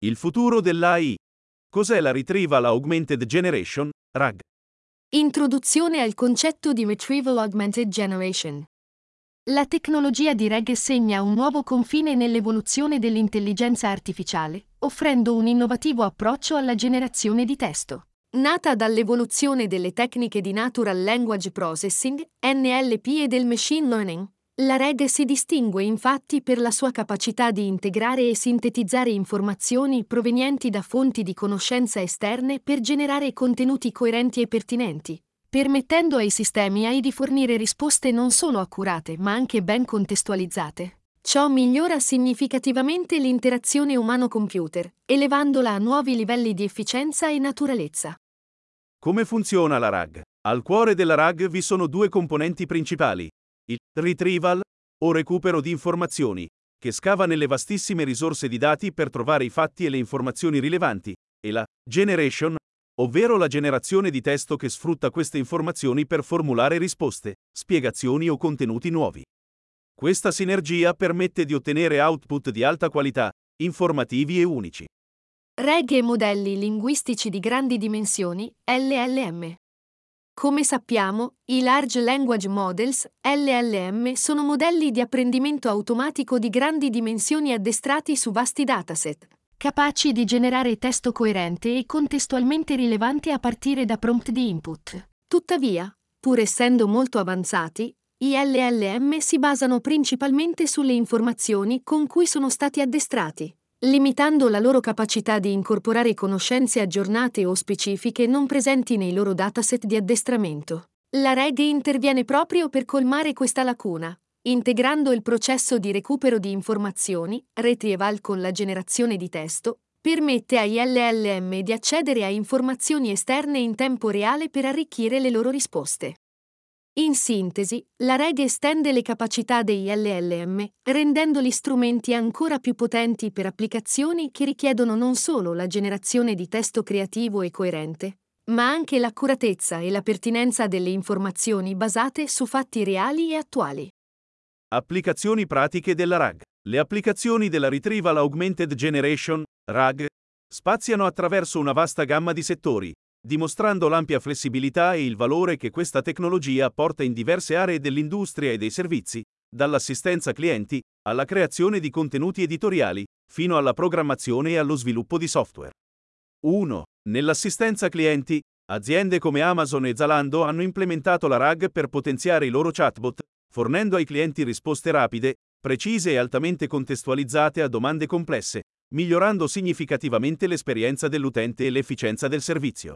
Il futuro dell'AI. Cos'è la Retrieval Augmented Generation, RAG? Introduzione al concetto di Retrieval Augmented Generation. La tecnologia di RAG segna un nuovo confine nell'evoluzione dell'intelligenza artificiale, offrendo un innovativo approccio alla generazione di testo. Nata dall'evoluzione delle tecniche di Natural Language Processing, NLP e del Machine Learning, la RAG si distingue infatti per la sua capacità di integrare e sintetizzare informazioni provenienti da fonti di conoscenza esterne per generare contenuti coerenti e pertinenti, permettendo ai sistemi AI di fornire risposte non solo accurate ma anche ben contestualizzate. Ciò migliora significativamente l'interazione umano-computer, elevandola a nuovi livelli di efficienza e naturalezza. Come funziona la RAG? Al cuore della RAG vi sono due componenti principali: il retrieval, o recupero di informazioni, che scava nelle vastissime risorse di dati per trovare i fatti e le informazioni rilevanti, e la generation, ovvero la generazione di testo che sfrutta queste informazioni per formulare risposte, spiegazioni o contenuti nuovi. Questa sinergia permette di ottenere output di alta qualità, informativi e unici. RAG e modelli linguistici di grandi dimensioni, LLM. Come sappiamo, i Large Language Models, LLM, sono modelli di apprendimento automatico di grandi dimensioni addestrati su vasti dataset, capaci di generare testo coerente e contestualmente rilevante a partire da prompt di input. Tuttavia, pur essendo molto avanzati, i LLM si basano principalmente sulle informazioni con cui sono stati addestrati, limitando la loro capacità di incorporare conoscenze aggiornate o specifiche non presenti nei loro dataset di addestramento. La RAG interviene proprio per colmare questa lacuna, integrando il processo di recupero di informazioni, retrieval con la generazione di testo, permette agli LLM di accedere a informazioni esterne in tempo reale per arricchire le loro risposte. In sintesi, la RAG estende le capacità degli LLM, rendendoli strumenti ancora più potenti per applicazioni che richiedono non solo la generazione di testo creativo e coerente, ma anche l'accuratezza e la pertinenza delle informazioni basate su fatti reali e attuali. Applicazioni pratiche della RAG. Le applicazioni della Retrieval Augmented Generation, RAG, spaziano attraverso una vasta gamma di settori, dimostrando l'ampia flessibilità e il valore che questa tecnologia porta in diverse aree dell'industria e dei servizi, dall'assistenza clienti, alla creazione di contenuti editoriali, fino alla programmazione e allo sviluppo di software. 1. Nell'assistenza clienti, aziende come Amazon e Zalando hanno implementato la RAG per potenziare i loro chatbot, fornendo ai clienti risposte rapide, precise e altamente contestualizzate a domande complesse, migliorando significativamente l'esperienza dell'utente e l'efficienza del servizio.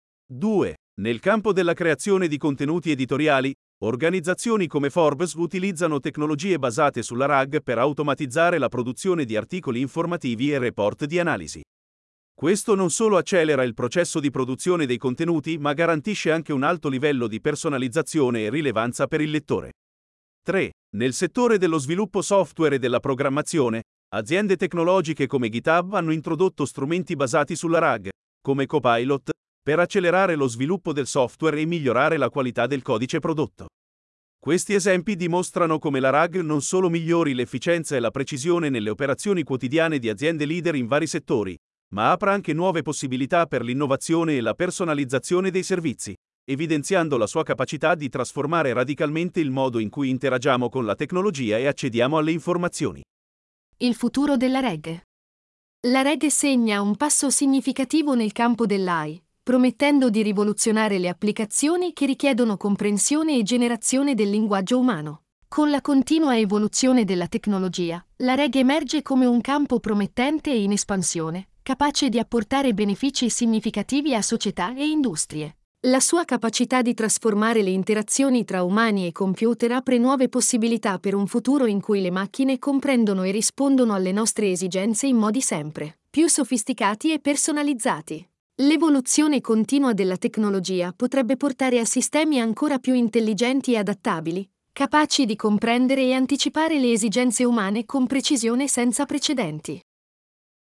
2. Nel campo della creazione di contenuti editoriali, organizzazioni come Forbes utilizzano tecnologie basate sulla RAG per automatizzare la produzione di articoli informativi e report di analisi. Questo non solo accelera il processo di produzione dei contenuti, ma garantisce anche un alto livello di personalizzazione e rilevanza per il lettore. 3. Nel settore dello sviluppo software e della programmazione, aziende tecnologiche come GitHub hanno introdotto strumenti basati sulla RAG, come Copilot, per accelerare lo sviluppo del software e migliorare la qualità del codice prodotto. Questi esempi dimostrano come la RAG non solo migliori l'efficienza e la precisione nelle operazioni quotidiane di aziende leader in vari settori, ma apra anche nuove possibilità per l'innovazione e la personalizzazione dei servizi, evidenziando la sua capacità di trasformare radicalmente il modo in cui interagiamo con la tecnologia e accediamo alle informazioni. Il futuro della RAG. La RAG segna un passo significativo nel campo dell'AI, promettendo di rivoluzionare le applicazioni che richiedono comprensione e generazione del linguaggio umano. Con la continua evoluzione della tecnologia, la RAG emerge come un campo promettente e in espansione, capace di apportare benefici significativi a società e industrie. La sua capacità di trasformare le interazioni tra umani e computer apre nuove possibilità per un futuro in cui le macchine comprendono e rispondono alle nostre esigenze in modi sempre più sofisticati e personalizzati. L'evoluzione continua della tecnologia potrebbe portare a sistemi ancora più intelligenti e adattabili, capaci di comprendere e anticipare le esigenze umane con precisione senza precedenti.